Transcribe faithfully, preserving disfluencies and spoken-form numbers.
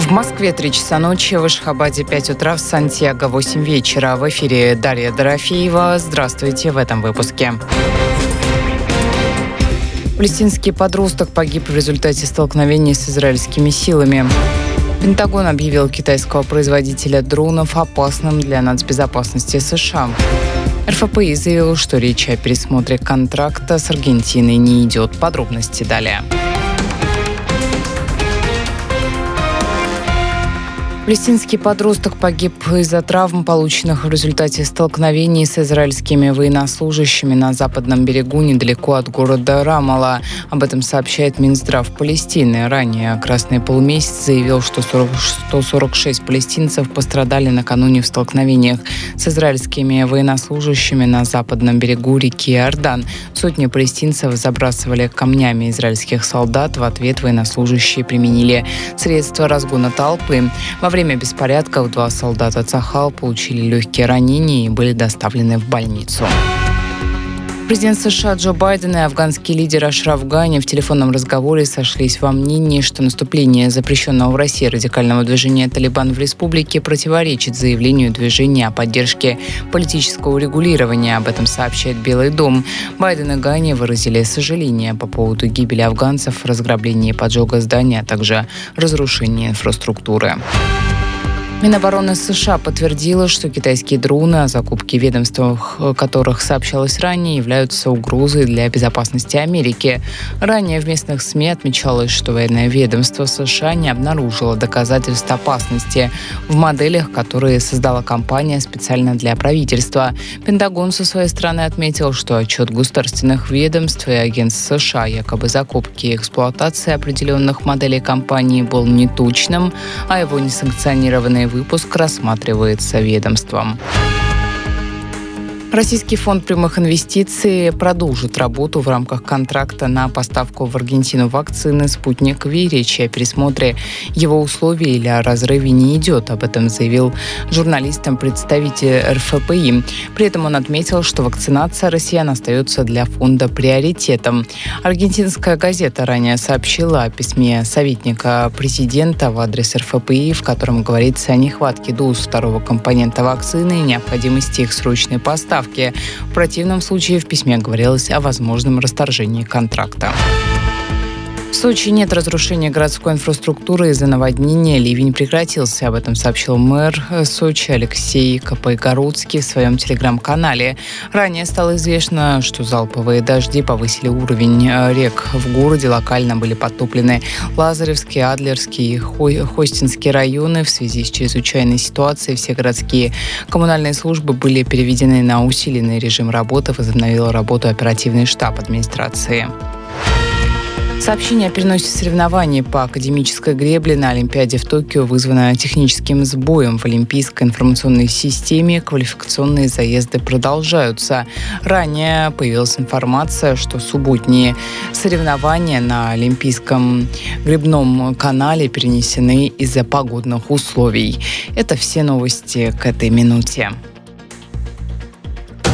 В Москве три часа ночи, в Ашхабаде пять утра, в Сантьяго восемь вечера. В эфире Дарья Дорофеева. Здравствуйте в этом выпуске. Палестинский подросток погиб в результате столкновений с израильскими силами. Пентагон объявил китайского производителя дронов опасным для нацбезопасности США. эр эф пэ и заявил, что речь о пересмотре контракта с Аргентиной не идет. Подробности далее. Палестинский подросток погиб из-за травм, полученных в результате столкновений с израильскими военнослужащими на западном берегу недалеко от города Рамалла. Об этом сообщает Минздрав Палестины. Ранее Красный полумесяц заявил, что сто сорок шесть палестинцев пострадали накануне в столкновениях с израильскими военнослужащими на западном берегу реки Иордан. Сотни палестинцев забрасывали камнями израильских солдат. В ответ военнослужащие применили средства разгона толпы. Во время беспорядков два солдата Цахал получили легкие ранения и были доставлены в больницу. Президент США Джо Байден и афганский лидер Ашраф Гани в телефонном разговоре сошлись во мнении, что наступление запрещенного в России радикального движения «Талибан» в республике противоречит заявлению движения о поддержке политического урегулирования. Об этом сообщает Белый дом. Байден и Гани выразили сожаление по поводу гибели афганцев, разграбления и поджога зданий, а также разрушения инфраструктуры. Минобороны США подтвердила, что китайские дроны, о закупке ведомствах которых сообщалось ранее, являются угрозой для безопасности Америки. Ранее в местных СМИ отмечалось, что военное ведомство США не обнаружило доказательств опасности в моделях, которые создала компания специально для правительства. Пентагон со своей стороны отметил, что отчет государственных ведомств и агентств США якобы закупки и эксплуатации определенных моделей компании был неточным, а его несанкционированные выпуск рассматривается ведомством. Российский фонд прямых инвестиций продолжит работу в рамках контракта на поставку в Аргентину вакцины «Спутник Ви». Речь о пересмотре его условий или о разрыве не идет. Об этом заявил журналистам представитель эр эф пэ и. При этом он отметил, что вакцинация россиян остается для фонда приоритетом. Аргентинская газета ранее сообщила о письме советника президента в адрес эр эф пэ и, в котором говорится о нехватке доз второго компонента вакцины и необходимости их срочной поставки. В противном случае в письме говорилось о возможном расторжении контракта. В Сочи нет разрушения городской инфраструктуры из-за наводнения. Ливень прекратился. Об этом сообщил мэр Сочи Алексей Капайгородский в своем телеграм-канале. Ранее стало известно, что залповые дожди повысили уровень рек в городе. Локально были подтоплены Лазаревский, Адлерский и Хостинский районы. В связи с чрезвычайной ситуацией все городские коммунальные службы были переведены на усиленный режим работы. Возобновил работу оперативный штаб администрации. Сообщение о переносе соревнований по академической гребле на Олимпиаде в Токио вызвано техническим сбоем в олимпийской информационной системе. Квалификационные заезды продолжаются. Ранее появилась информация, что субботние соревнования на Олимпийском гребном канале перенесены из-за погодных условий. Это все новости к этой минуте.